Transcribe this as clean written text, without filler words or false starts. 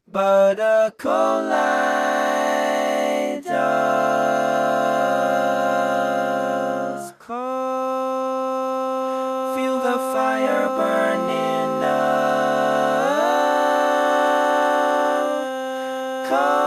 but a collider. Feel the fire burning up.